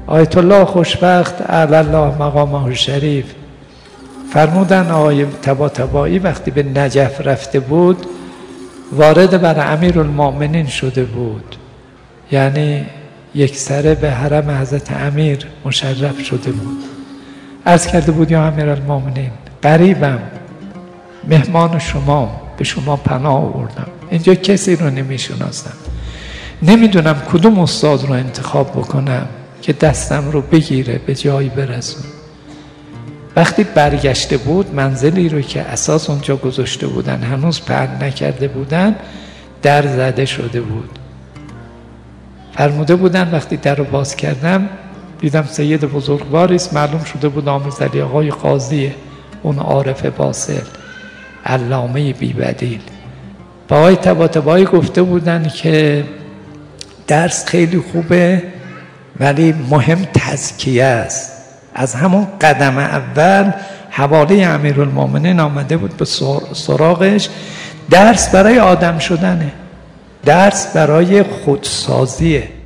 آیت الله خوشبخت اعلی الله مقامه شریف فرمودن آقای طباطبایی وقتی به نجف رفته بود وارد بر امیرالمؤمنین شده بود، یعنی یک سره به حرم حضرت امیر مشرف شده بود. عرض کرده بود یا امیرالمؤمنین غریبم، مهمان شما، به شما پناه آوردم، اینجا کسی رو نمیشناسم، نمیدونم کدوم استاد رو انتخاب بکنم که دستم رو بگیره به جایی برسون. وقتی برگشته بود منزلی رو که اساس اونجا گذاشته بودن هنوز پهن نکرده بودن، در زده شده بود. فرموده بودن وقتی در رو باز کردم دیدم سید بزرگواری است، معلوم شده بود آموز علی آقای قاضیه، اون عارف باصل علامه بی بدیل. با آقای طباطبایی گفته بودن که درس خیلی خوبه ولی مهم تزکیه است. از همون قدم اول حواله امیرالمؤمنین آمده بود به سراغش. درس برای آدم شدنه، درس برای خودسازیه.